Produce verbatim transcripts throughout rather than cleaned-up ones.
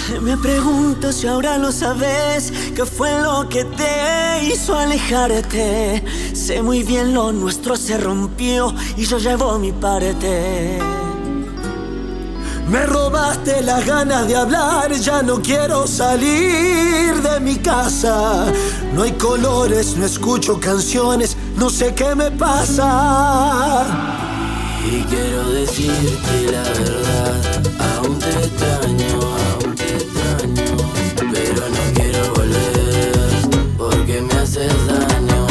Me pregunto si ahora lo sabes, qué fue lo que te hizo alejarte. Sé muy bien lo nuestro se rompió y yo llevo mi parte. Me robaste las ganas de hablar, ya no quiero salir de mi casa. No hay colores, no escucho canciones, no sé qué me pasa. Y quiero decirte la verdad, aún te extraño, aún te extraño, pero no quiero volver porque me haces daño.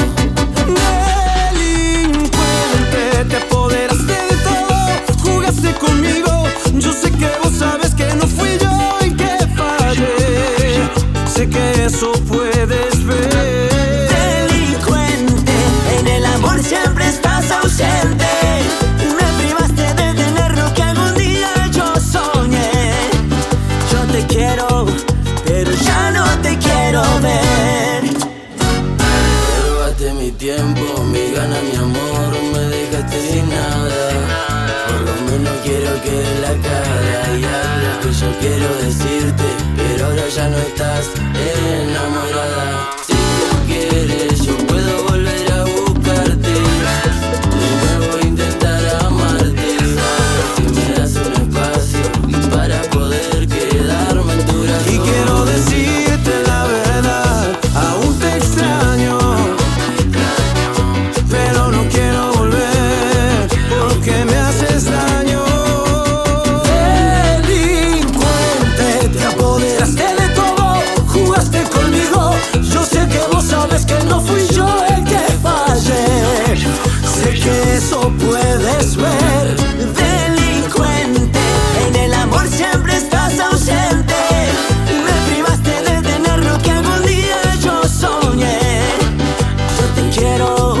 Delincuente, te apoderaste de todo, jugaste conmigo. Yo sé que vos sabes que no fui yo el que fallé, sé que eso puedes ver. Delincuente, en el amor siempre estás ausente. Me privaste de tener lo que algún día yo soñé. Yo te quiero, pero ya no te quiero ver. Me robaste mi tiempo, mi gana, mi amor, me dejaste sin nada. Por lo menos quiero que dé la cara y algo que yo quiero decirte, pero ahora ya no estás enamorada. Si tú quieres yo puedo volver a buscarte, de nuevo intentar amarte, si me das un espacio para poder quedarme en tu razón. Y quiero decirte la verdad, aún te extraño, pero no quiero volver porque me haces daño. Delincuente, te apoderaste de todo, jugaste conmigo. Yo sé que vos sabes que no fui yo el que fallé, sé que eso puedes ver. Delincuente, en el amor siempre estás ausente. Me privaste de tener lo que algún día yo soñé. Yo te quiero,